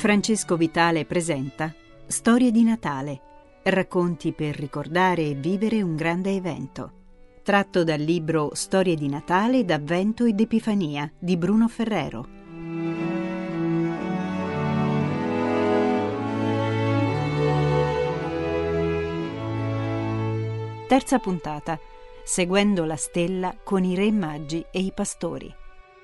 Francesco Vitale presenta Storie di Natale, racconti per ricordare e vivere un grande evento. Tratto dal libro Storie di Natale, d'Avvento ed Epifania di Bruno Ferrero. Terza puntata, seguendo la stella con i re magi e i pastori.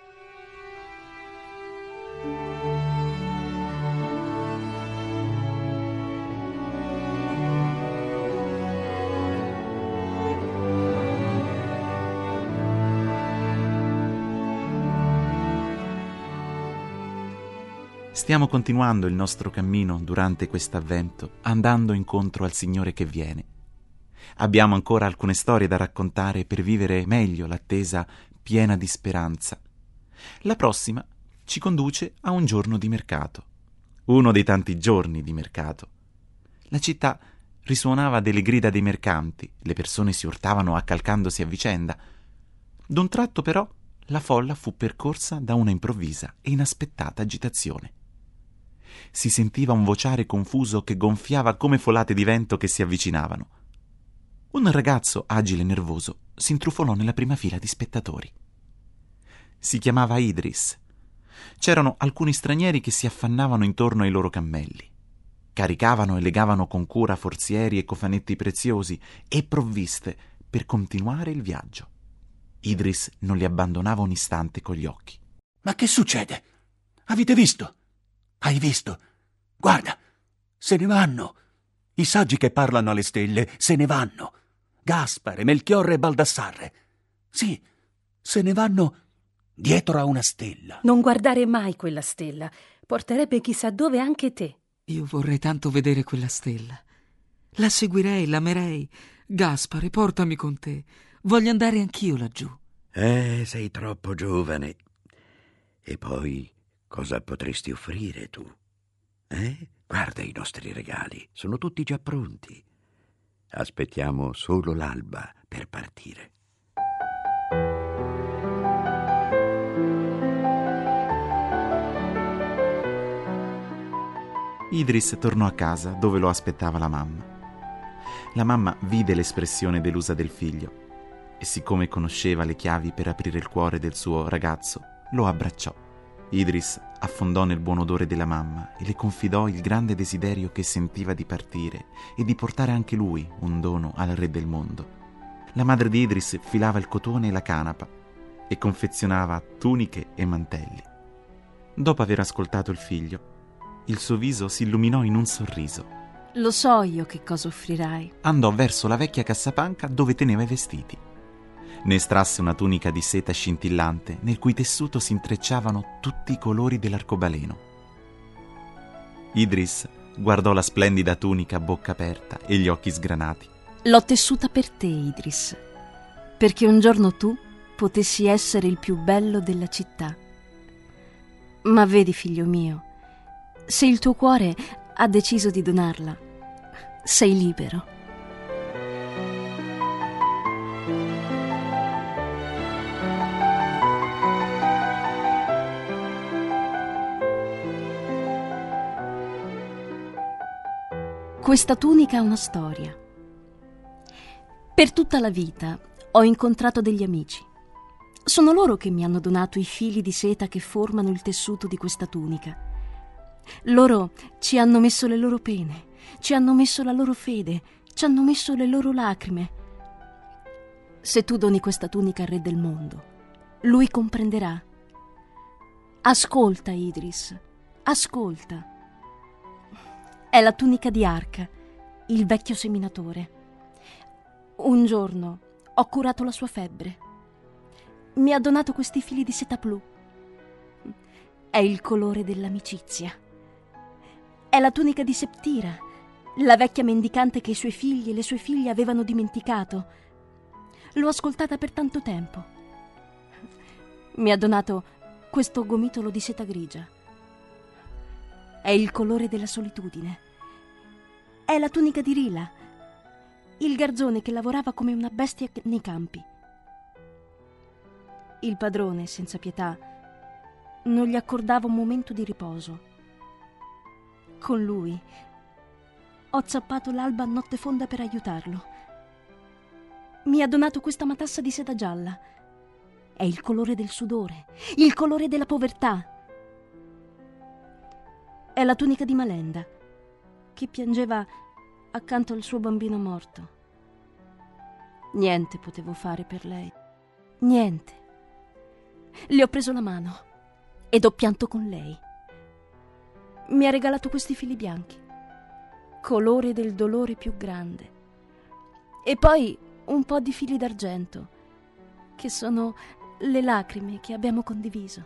Stiamo continuando il nostro cammino durante quest'avvento, andando incontro al Signore che viene. Abbiamo ancora alcune storie da raccontare per vivere meglio l'attesa piena di speranza. La prossima ci conduce a un giorno di mercato, uno dei tanti giorni di mercato. La città risuonava delle grida dei mercanti, le persone si urtavano accalcandosi a vicenda. D'un tratto però la folla fu percorsa da una improvvisa e inaspettata agitazione. Si sentiva un vociare confuso che gonfiava come folate di vento che si avvicinavano. Un ragazzo agile e nervoso si intrufolò nella prima fila di spettatori. Si chiamava Idris. C'erano alcuni stranieri che si affannavano intorno ai loro cammelli. Caricavano e legavano con cura forzieri e cofanetti preziosi e provviste per continuare il viaggio. Idris non li abbandonava un istante con gli occhi. Ma che succede? Avete visto? Hai visto? Guarda, se ne vanno. I saggi che parlano alle stelle se ne vanno. Gaspare, Melchiorre e Baldassarre. Sì, se ne vanno dietro a una stella. Non guardare mai quella stella. Porterebbe chissà dove anche te. Io vorrei tanto vedere quella stella. La seguirei, l'amerei. Gaspare, portami con te. Voglio andare anch'io laggiù. Sei troppo giovane. E poi cosa potresti offrire tu? Guarda i nostri regali, sono tutti già pronti. Aspettiamo solo l'alba per partire. Idris tornò a casa dove lo aspettava la mamma. La mamma vide l'espressione delusa del figlio e siccome conosceva le chiavi per aprire il cuore del suo ragazzo, lo abbracciò. Idris affondò nel buon odore della mamma e le confidò il grande desiderio che sentiva di partire e di portare anche lui un dono al re del mondo. La madre di Idris filava il cotone e la canapa e confezionava tuniche e mantelli. Dopo aver ascoltato il figlio, il suo viso si illuminò in un sorriso. Lo so io che cosa offrirai. Andò verso la vecchia cassapanca dove teneva i vestiti. Ne estrasse una tunica di seta scintillante nel cui tessuto si intrecciavano tutti i colori dell'arcobaleno. Idris guardò la splendida tunica a bocca aperta e gli occhi sgranati. L'ho tessuta per te, Idris, perché un giorno tu potessi essere il più bello della città. Ma vedi, figlio mio, se il tuo cuore ha deciso di donarla, sei libero. Questa tunica ha una storia. Per tutta la vita ho incontrato degli amici. Sono loro che mi hanno donato i fili di seta che formano il tessuto di questa tunica. Loro ci hanno messo le loro pene, ci hanno messo la loro fede, ci hanno messo le loro lacrime. Se tu doni questa tunica al re del mondo, lui comprenderà. Ascolta, Idris, ascolta. È la tunica di Arca, il vecchio seminatore. Un giorno ho curato la sua febbre. Mi ha donato questi fili di seta blu. È il colore dell'amicizia. È la tunica di Septira, la vecchia mendicante che i suoi figli e le sue figlie avevano dimenticato. L'ho ascoltata per tanto tempo. Mi ha donato questo gomitolo di seta grigia. È il colore della solitudine. È la tunica di Rila, il garzone che lavorava come una bestia nei campi. Il padrone, senza pietà, non gli accordava un momento di riposo. Con lui ho zappato l'alba a notte fonda per aiutarlo. Mi ha donato questa matassa di seta gialla. È il colore del sudore, il colore della povertà. È la tunica di Malenda, che piangeva accanto al suo bambino morto. Niente potevo fare per lei. Niente. Le ho preso la mano ed ho pianto con lei. Mi ha regalato questi fili bianchi, colore del dolore più grande, e poi un po' di fili d'argento, che sono le lacrime che abbiamo condiviso.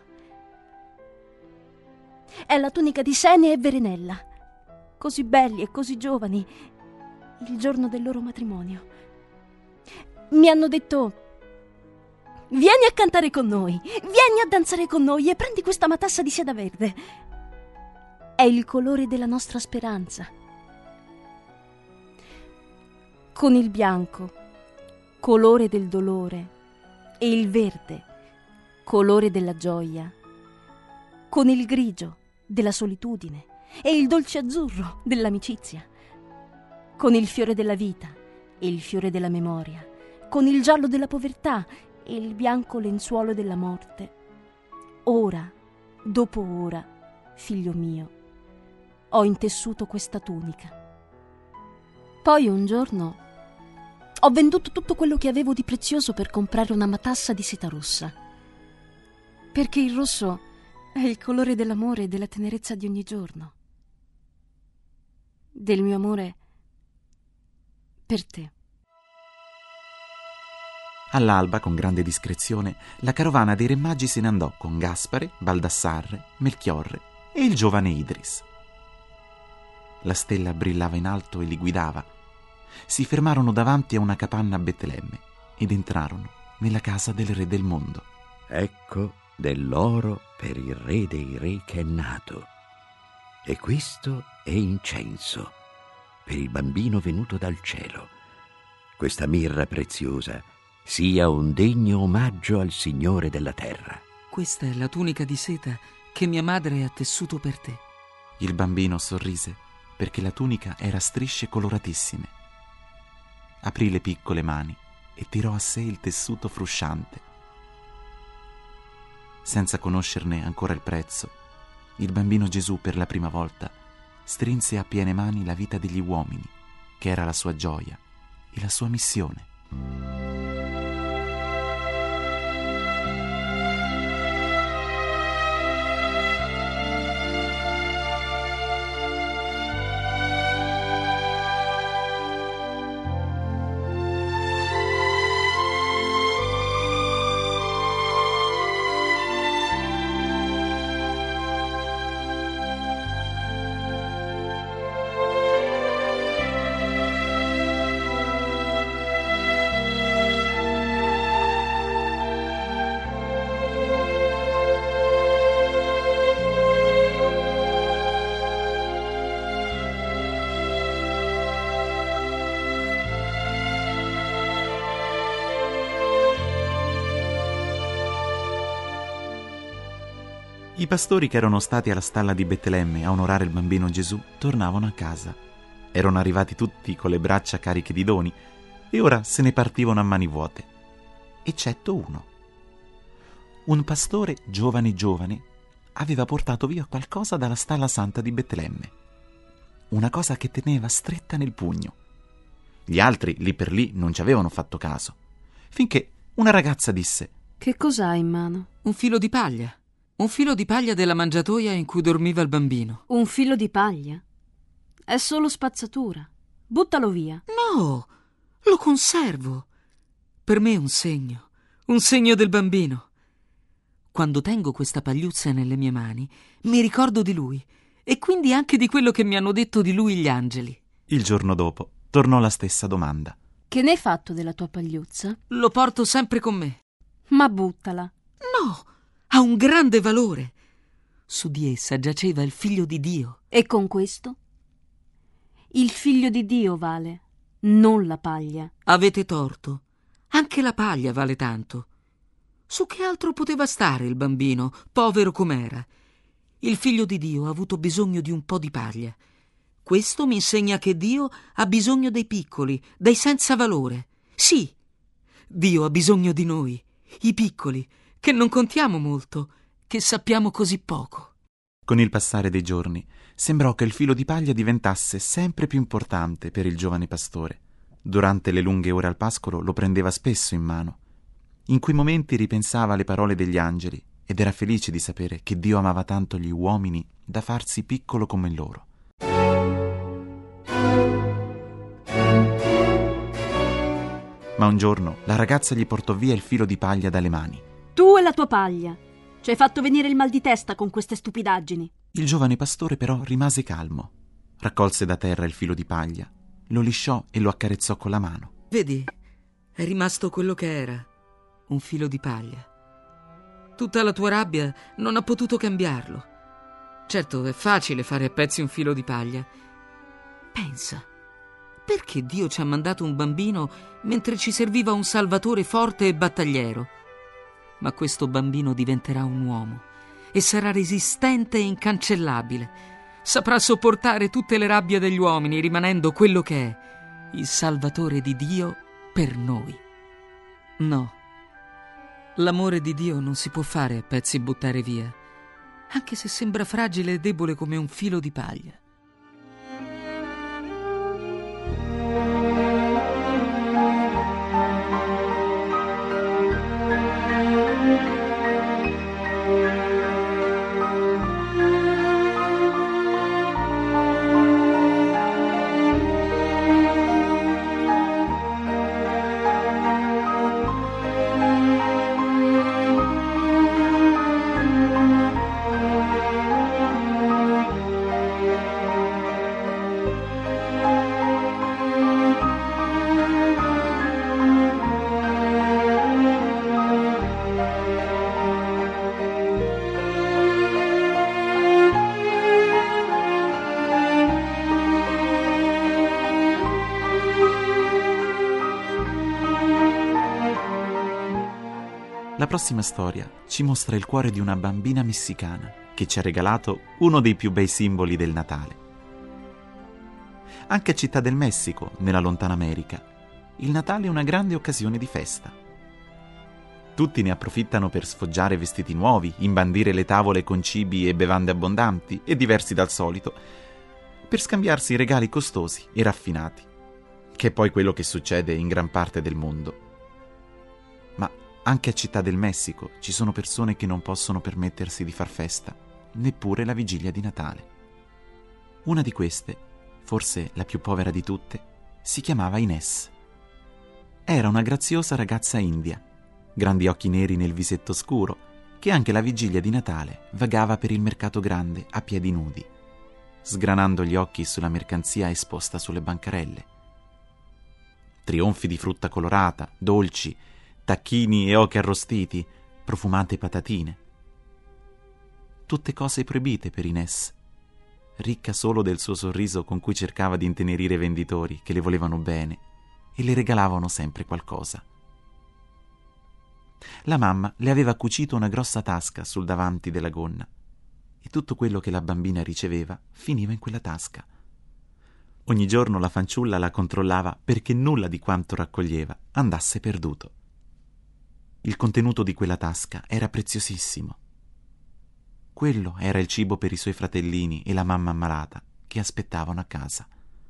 È la tunica di Senia e Verenella, così belli e così giovani, il giorno del loro matrimonio. Mi hanno detto: vieni a cantare con noi, vieni a danzare con noi e prendi questa matassa di seda verde. È il colore della nostra speranza. Con il bianco, colore del dolore, e il verde, colore della gioia. Con il grigio, della solitudine, e il dolce azzurro, dell'amicizia. Con il fiore della vita e il fiore della memoria. Con il giallo della povertà e il bianco lenzuolo della morte. Ora, dopo ora, figlio mio, ho intessuto questa tunica. Poi un giorno ho venduto tutto quello che avevo di prezioso per comprare una matassa di seta rossa, perché il rosso è il colore dell'amore e della tenerezza di ogni giorno, del mio amore per te. All'alba, con grande discrezione, la carovana dei Re Magi se ne andò con Gaspare, Baldassarre, Melchiorre e il giovane Idris. La stella brillava in alto e li guidava. Si fermarono davanti a una capanna a Betlemme ed entrarono nella casa del Re del mondo. Ecco dell'oro per il Re dei Re che è nato. E questo è incenso per il bambino venuto dal cielo. Questa mirra preziosa sia un degno omaggio al Signore della terra. Questa è la tunica di seta che mia madre ha tessuto per te. Il bambino sorrise perché la tunica era a strisce coloratissime. Aprì le piccole mani e tirò a sé il tessuto frusciante. Senza conoscerne ancora il prezzo, il bambino Gesù per la prima volta strinse a piene mani la vita degli uomini, che era la sua gioia e la sua missione. I pastori che erano stati alla stalla di Betlemme a onorare il bambino Gesù tornavano a casa. Erano arrivati tutti con le braccia cariche di doni e ora se ne partivano a mani vuote, eccetto uno. Un pastore giovane aveva portato via qualcosa dalla stalla santa di Betlemme, una cosa che teneva stretta nel pugno. Gli altri lì per lì non ci avevano fatto caso, finché una ragazza disse: Che cos'hai in mano? Un filo di paglia. Un filo di paglia della mangiatoia in cui dormiva il bambino. Un filo di paglia? È solo spazzatura. Buttalo via. No, lo conservo. Per me è un segno del bambino. Quando tengo questa pagliuzza nelle mie mani, mi ricordo di lui e quindi anche di quello che mi hanno detto di lui gli angeli. Il giorno dopo tornò la stessa domanda. Che ne hai fatto della tua pagliuzza? Lo porto sempre con me. Ma buttala. No, ha un grande valore. Su di essa giaceva il figlio di Dio. E con questo? Il figlio di Dio vale, non la paglia. Avete torto. Anche la paglia vale tanto. Su che altro poteva stare il bambino, povero com'era? Il figlio di Dio ha avuto bisogno di un po' di paglia Questo mi insegna che Dio ha bisogno dei piccoli, dei senza valore. Sì, Dio ha bisogno di noi, i piccoli, che non contiamo molto, che sappiamo così poco. Con il passare dei giorni sembrò che il filo di paglia diventasse sempre più importante per il giovane pastore. Durante le lunghe ore al pascolo lo prendeva spesso in mano. In quei momenti ripensava alle parole degli angeli ed era felice di sapere che Dio amava tanto gli uomini da farsi piccolo come loro. Ma un giorno la ragazza gli portò via il filo di paglia dalle mani. Tu e la tua paglia. Ci hai fatto venire il mal di testa con queste stupidaggini. Il giovane pastore però rimase calmo. Raccolse da terra il filo di paglia, lo lisciò e lo accarezzò con la mano. Vedi, è rimasto quello che era, un filo di paglia. Tutta la tua rabbia non ha potuto cambiarlo. Certo, è facile fare a pezzi un filo di paglia. Pensa, perché Dio ci ha mandato un bambino mentre ci serviva un salvatore forte e battagliero? Ma questo bambino diventerà un uomo e sarà resistente e incancellabile. Saprà sopportare tutte le rabbie degli uomini, rimanendo quello che è, il salvatore di Dio per noi. No, l'amore di Dio non si può fare a pezzi buttare via, anche se sembra fragile e debole come un filo di paglia. La prossima storia ci mostra il cuore di una bambina messicana che ci ha regalato uno dei più bei simboli del Natale. Anche a Città del Messico, nella lontana America, il Natale è una grande occasione di festa. Tutti ne approfittano per sfoggiare vestiti nuovi, imbandire le tavole con cibi e bevande abbondanti e diversi dal solito, per scambiarsi regali costosi e raffinati, che è poi quello che succede in gran parte del mondo. Ma anche a Città del Messico ci sono persone che non possono permettersi di far festa, neppure la vigilia di Natale. Una di queste, forse la più povera di tutte, si chiamava Inés. Era una graziosa ragazza india, grandi occhi neri nel visetto scuro, che anche la vigilia di Natale vagava per il mercato grande a piedi nudi, sgranando gli occhi sulla mercanzia esposta sulle bancarelle. Trionfi di frutta colorata, dolci, tacchini e oche arrostiti, profumate patatine. Tutte cose proibite per Inés, ricca solo del suo sorriso con cui cercava di intenerire i venditori che le volevano bene e le regalavano sempre qualcosa. La mamma le aveva cucito una grossa tasca sul davanti della gonna e tutto quello che la bambina riceveva finiva in quella tasca. Ogni giorno la fanciulla la controllava perché nulla di quanto raccoglieva andasse perduto. Il contenuto di quella tasca era preziosissimo. Quello era il cibo per i suoi fratellini e la mamma ammalata che aspettavano a casa.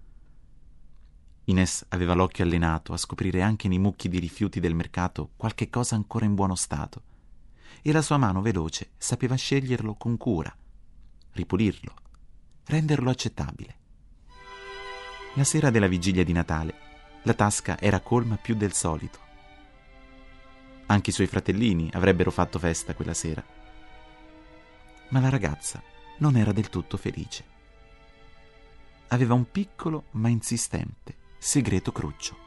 Inés aveva l'occhio allenato a scoprire anche nei mucchi di rifiuti del mercato qualche cosa ancora in buono stato, e la sua mano veloce sapeva sceglierlo con cura, ripulirlo, renderlo accettabile. La sera della vigilia di Natale la tasca era colma più del solito. Anche i suoi fratellini avrebbero fatto festa quella sera. Ma la ragazza non era del tutto felice. Aveva un piccolo ma insistente segreto cruccio.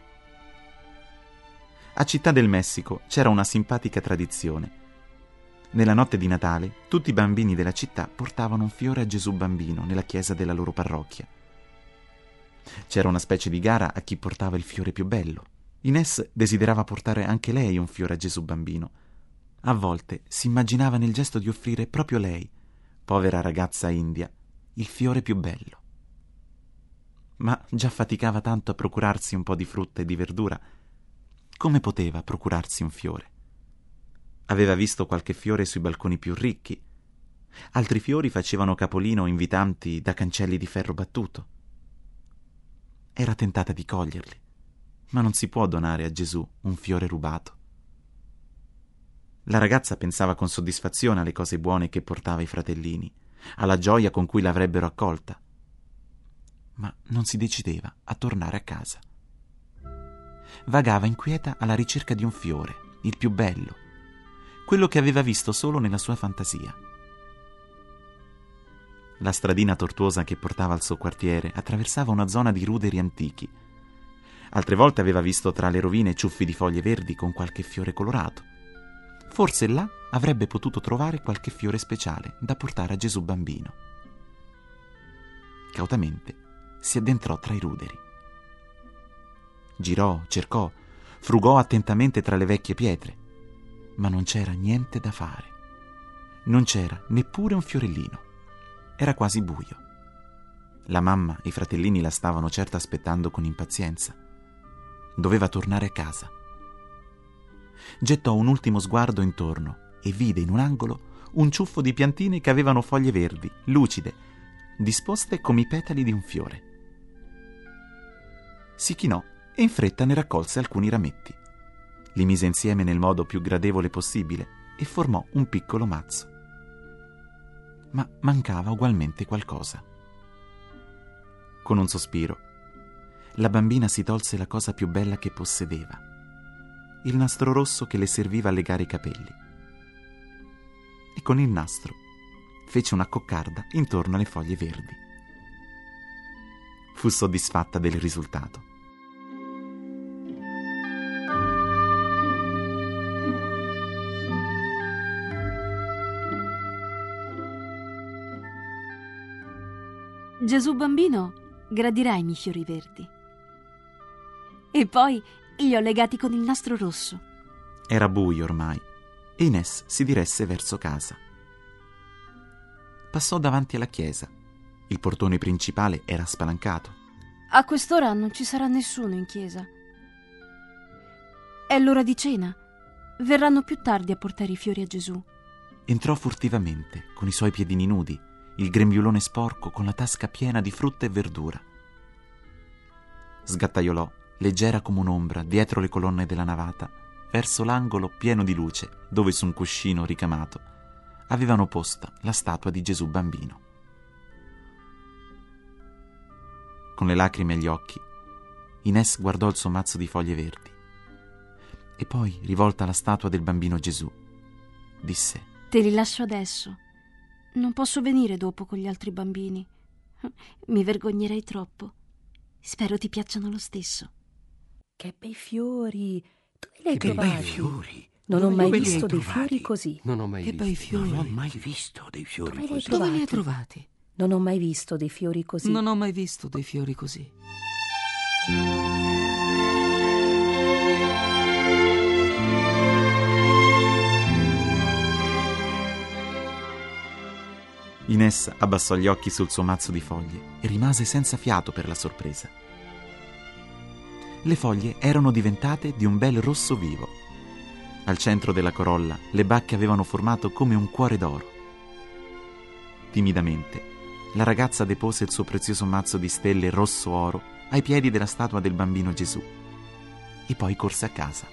A Città del Messico c'era una simpatica tradizione. Nella notte di Natale tutti i bambini della città portavano un fiore a Gesù Bambino nella chiesa della loro parrocchia. C'era una specie di gara a chi portava il fiore più bello. Inés desiderava portare anche lei un fiore a Gesù Bambino. A volte si immaginava nel gesto di offrire proprio lei, povera ragazza india, il fiore più bello. ma già faticava tanto a procurarsi un po' di frutta e di verdura. Come poteva procurarsi un fiore? Aveva visto qualche fiore sui balconi più ricchi. Altri fiori facevano capolino invitanti da cancelli di ferro battuto. Era tentata di coglierli, ma non si può donare a Gesù un fiore rubato. La ragazza pensava con soddisfazione alle cose buone che portava ai fratellini, alla gioia con cui l'avrebbero accolta, ma non si decideva a tornare a casa. Vagava inquieta alla ricerca di un fiore, il più bello, quello che aveva visto solo nella sua fantasia. La stradina tortuosa che portava al suo quartiere attraversava una zona di ruderi antichi. Altre volte aveva visto tra le rovine ciuffi di foglie verdi con qualche fiore colorato. Forse là avrebbe potuto trovare qualche fiore speciale da portare a Gesù bambino. Cautamente si addentrò tra i ruderi. Girò, cercò, frugò attentamente tra le vecchie pietre, ma non c'era niente da fare. Non c'era neppure un fiorellino. Era quasi buio. La mamma e i fratellini la stavano certo aspettando con impazienza. Doveva tornare a casa. Gettò un ultimo sguardo intorno e vide in un angolo un ciuffo di piantine che avevano foglie verdi, lucide, disposte come i petali di un fiore. Si chinò e in fretta ne raccolse alcuni rametti. Li mise insieme nel modo più gradevole possibile e formò un piccolo mazzo. Ma mancava ugualmente qualcosa. Con un sospiro, la bambina si tolse la cosa più bella che possedeva, il nastro rosso che le serviva a legare i capelli. E con il nastro fece una coccarda intorno alle foglie verdi. Fu soddisfatta del risultato. Gesù bambino gradirà i miei fiori verdi. E poi li ho legati con il nastro rosso. Era buio ormai e Ines si diresse verso casa. Passò davanti alla chiesa. Il portone principale era spalancato. A quest'ora non ci sarà nessuno in chiesa. È l'ora di cena. Verranno più tardi a portare i fiori a Gesù. Entrò furtivamente, con i suoi piedini nudi, il grembiulone sporco con la tasca piena di frutta e verdura. Sgattaiolò, leggera come un'ombra, dietro le colonne della navata, verso l'angolo pieno di luce, dove su un cuscino ricamato avevano posta la statua di Gesù bambino. Con le lacrime agli occhi, Ines guardò il suo mazzo di foglie verdi e poi, rivolta alla statua del bambino Gesù, disse: Te li lascio adesso. Non posso venire dopo con gli altri bambini. Mi vergognerei troppo. Spero ti piacciono lo stesso. Che bei fiori! Dove li hai Che trovati? bei fiori! Non ho mai Dove li visto hai dei trovati? fiori così. Non ho mai Che visto. bei fiori. Non ho mai visto dei fiori Dove li hai così. Dove li hai trovati? trovati? Non ho mai visto dei fiori così. Non ho mai visto dei fiori così. Ines abbassò gli occhi sul suo mazzo di foglie e rimase senza fiato per la sorpresa. Le foglie erano diventate di un bel rosso vivo. Al centro della corolla le bacche avevano formato come un cuore d'oro. Timidamente, la ragazza depose il suo prezioso mazzo di stelle rosso-oro ai piedi della statua del bambino Gesù e poi corse a casa.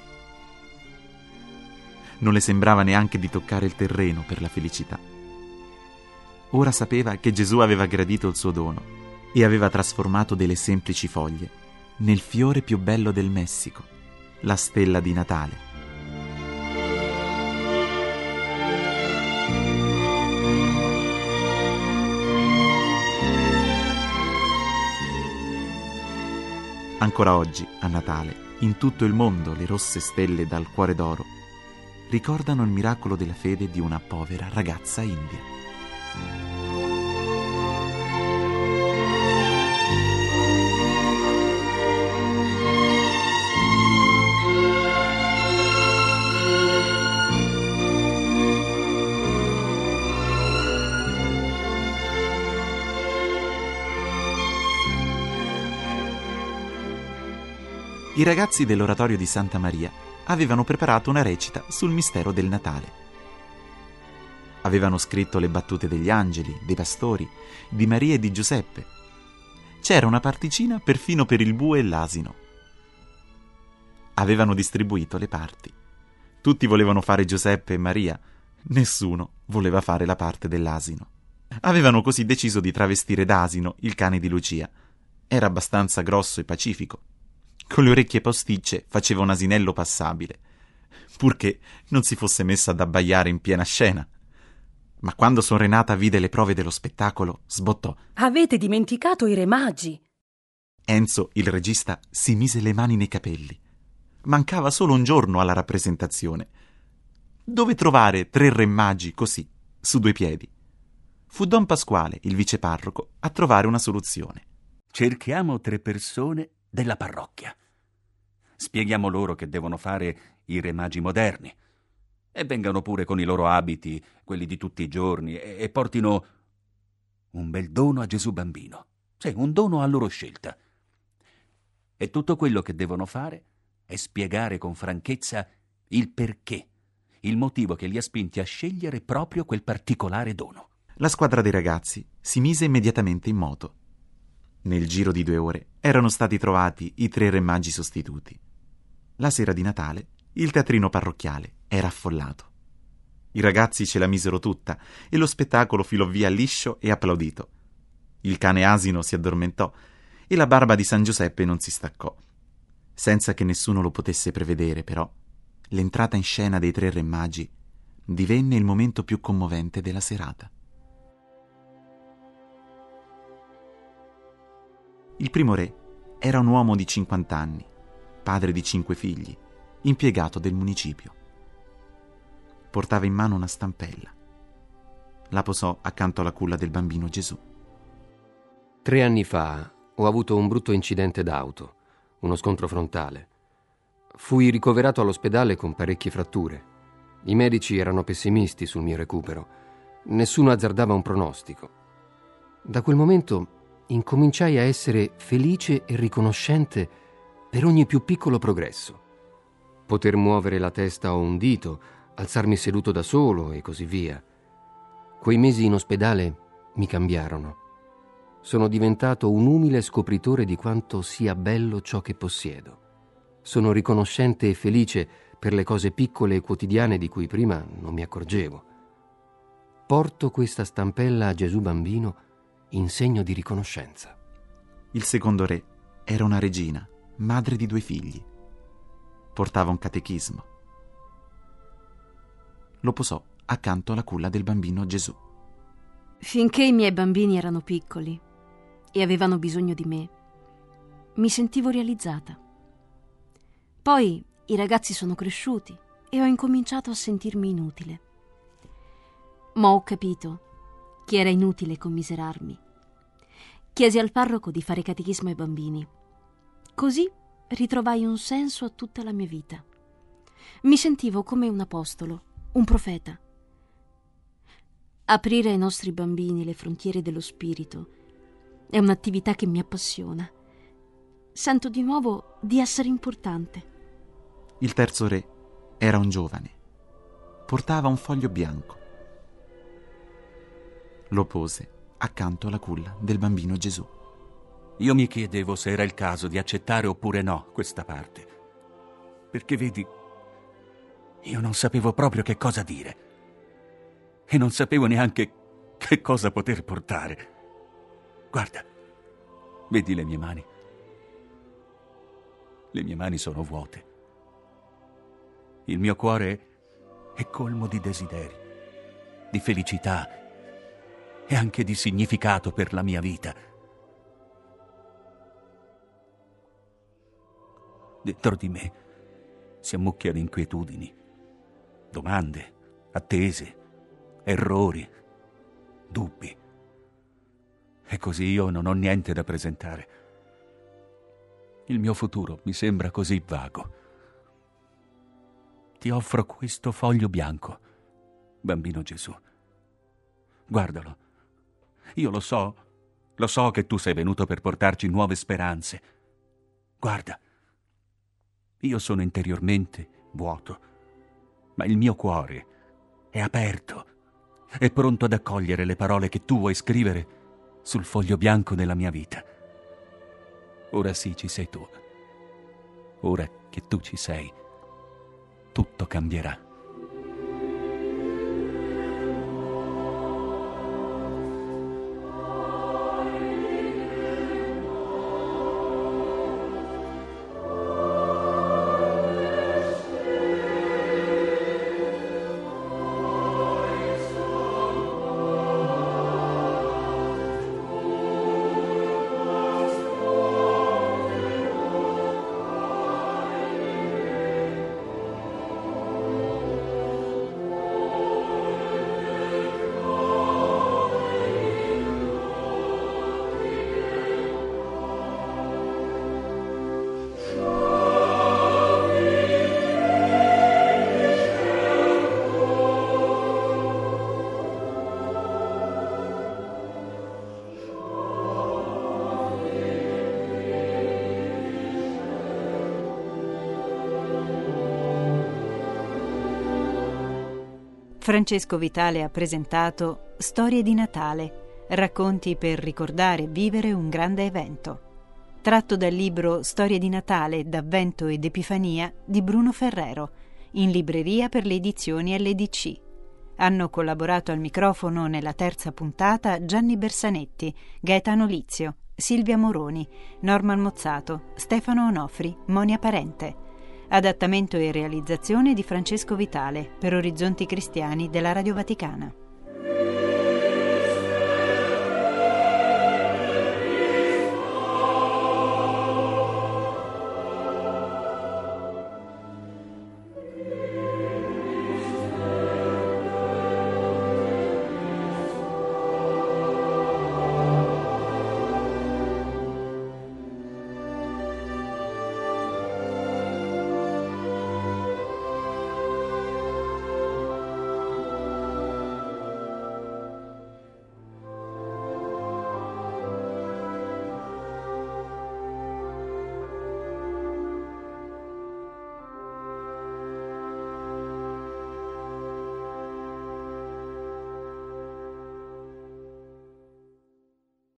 Non le sembrava neanche di toccare il terreno per la felicità. Ora sapeva che Gesù aveva gradito il suo dono e aveva trasformato delle semplici foglie nel fiore più bello del Messico, la stella di Natale. Ancora oggi, a Natale, in tutto il mondo le rosse stelle dal cuore d'oro ricordano il miracolo della fede di una povera ragazza india. I ragazzi dell'oratorio di Santa Maria avevano preparato una recita sul mistero del Natale. Avevano scritto le battute degli angeli, dei pastori, di Maria e di Giuseppe. C'era una particina perfino per il bue e l'asino. Avevano distribuito le parti. Tutti volevano fare Giuseppe e Maria, nessuno voleva fare la parte dell'asino. Avevano così deciso di travestire d'asino il cane di Lucia. Era abbastanza grosso e pacifico. Con le orecchie posticce faceva un asinello passabile, purché non si fosse messa ad abbaiare in piena scena. Ma quando Sor Renata vide le prove dello spettacolo, sbottò. Avete dimenticato i Re Magi. Enzo, il regista, si mise le mani nei capelli. Mancava solo un giorno alla rappresentazione. Dove trovare 3 Re Magi così, su 2 piedi? Fu Don Pasquale, il viceparroco, a trovare una soluzione. Cerchiamo 3 persone della parrocchia. Spieghiamo loro che devono fare i Re Magi moderni. E vengano pure con i loro abiti, quelli di tutti i giorni, e portino un bel dono a Gesù Bambino. Sì, un dono a loro scelta. E tutto quello che devono fare è spiegare con franchezza il perché, il motivo che li ha spinti a scegliere proprio quel particolare dono. La squadra dei ragazzi si mise immediatamente in moto. Nel giro di 2 ore erano stati trovati i 3 Re Magi sostituti. La sera di Natale il teatrino parrocchiale era affollato. I ragazzi ce la misero tutta e lo spettacolo filò via liscio e applaudito. Il cane asino si addormentò e la barba di San Giuseppe non si staccò. Senza che nessuno lo potesse prevedere, però, l'entrata in scena dei 3 Re Magi divenne il momento più commovente della serata. Il primo re era un uomo di 50 anni, padre di 5 figli, impiegato del municipio. Portava in mano una stampella. La posò accanto alla culla del bambino Gesù. 3 anni fa ho avuto un brutto incidente d'auto, uno scontro frontale. Fui ricoverato all'ospedale con parecchie fratture. I medici erano pessimisti sul mio recupero. Nessuno azzardava un pronostico. Da quel momento incominciai a essere felice e riconoscente per ogni più piccolo progresso. Poter muovere la testa o un dito, alzarmi seduto da solo e così via. Quei mesi in ospedale mi cambiarono. Sono diventato un umile scopritore di quanto sia bello ciò che possiedo. Sono riconoscente e felice per le cose piccole e quotidiane di cui prima non mi accorgevo. Porto questa stampella a Gesù Bambino in segno di riconoscenza. Il secondo re era una regina, madre di 2 figli. Portava un catechismo. Lo posò accanto alla culla del bambino Gesù. Finché i miei bambini erano piccoli e avevano bisogno di me, mi sentivo realizzata. Poi i ragazzi sono cresciuti e ho incominciato a sentirmi inutile. Ma ho capito che era inutile commiserarmi. Chiesi al parroco di fare catechismo ai bambini. Così ritrovai un senso a tutta la mia vita. Mi sentivo come un apostolo, un profeta. Aprire ai nostri bambini le frontiere dello spirito è un'attività che mi appassiona. Sento di nuovo di essere importante. Il terzo re era un giovane. Portava un foglio bianco. Lo pose accanto alla culla del bambino Gesù. Io mi chiedevo se era il caso di accettare oppure no questa parte. Perché vedi, io non sapevo proprio che cosa dire. E non sapevo neanche che cosa poter portare. Guarda, vedi le mie mani? Le mie mani sono vuote. Il mio cuore è colmo di desideri, di felicità e anche di significato per la mia vita. Dentro di me si ammucchiano inquietudini, domande, attese, errori, dubbi. E così io non ho niente da presentare. Il mio futuro mi sembra così vago. Ti offro questo foglio bianco, bambino Gesù. Guardalo. Io lo so che tu sei venuto per portarci nuove speranze. Guarda, Io sono interiormente vuoto, ma il mio cuore è aperto, è pronto ad accogliere le parole che tu vuoi scrivere sul foglio bianco della mia vita. Ora sì, ci sei tu. Ora che tu ci sei, tutto cambierà. Francesco Vitale ha presentato Storie di Natale, racconti per ricordare e vivere un grande evento. Tratto dal libro Storie di Natale d'Avvento ed Epifania di Bruno Ferrero, in libreria per le edizioni LDC. Hanno collaborato al microfono nella terza puntata Gianni Bersanetti, Gaetano Lizio, Silvia Moroni, Norman Mozzato, Stefano Onofri, Monia Parente. Adattamento e realizzazione di Francesco Vitale per Orizzonti Cristiani della Radio Vaticana.